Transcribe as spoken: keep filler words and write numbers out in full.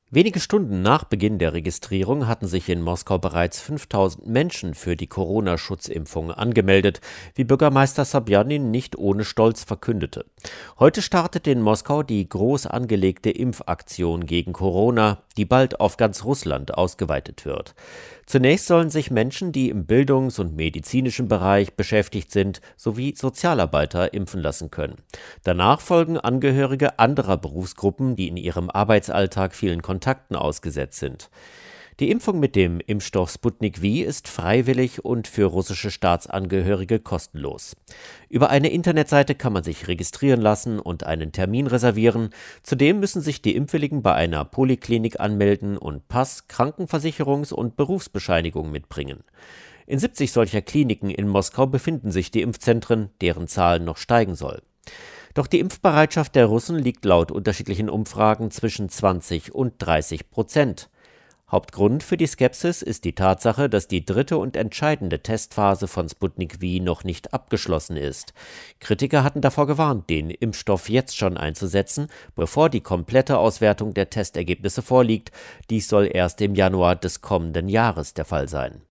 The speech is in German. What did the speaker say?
Wenige Stunden nach Beginn der Registrierung hatten sich in Moskau bereits fünftausend Menschen für die Corona-Schutzimpfung angemeldet, wie Bürgermeister Sobjanin nicht ohne Stolz verkündete. Heute startet in Moskau die groß angelegte Impfaktion gegen Corona, die bald auf ganz Russland ausgeweitet wird. Zunächst sollen sich Menschen, die im Bildungs- und medizinischen Bereich beschäftigt sind, sowie Sozialarbeiter impfen lassen können. Danach folgen Angehörige anderer Berufsgruppen, die in ihrem Arbeitsalltag vielen Kontakten ausgesetzt sind. Die Impfung mit dem Impfstoff Sputnik V ist freiwillig und für russische Staatsangehörige kostenlos. Über eine Internetseite kann man sich registrieren lassen und einen Termin reservieren. Zudem müssen sich die Impfwilligen bei einer Poliklinik anmelden und Pass, Krankenversicherungs- und Berufsbescheinigung mitbringen. In siebzig solcher Kliniken in Moskau befinden sich die Impfzentren, deren Zahl noch steigen soll. Doch die Impfbereitschaft der Russen liegt laut unterschiedlichen Umfragen zwischen zwanzig und dreißig Prozent. Hauptgrund für die Skepsis ist die Tatsache, dass die dritte und entscheidende Testphase von Sputnik V noch nicht abgeschlossen ist. Kritiker hatten davor gewarnt, den Impfstoff jetzt schon einzusetzen, bevor die komplette Auswertung der Testergebnisse vorliegt. Dies soll erst im Januar des kommenden Jahres der Fall sein.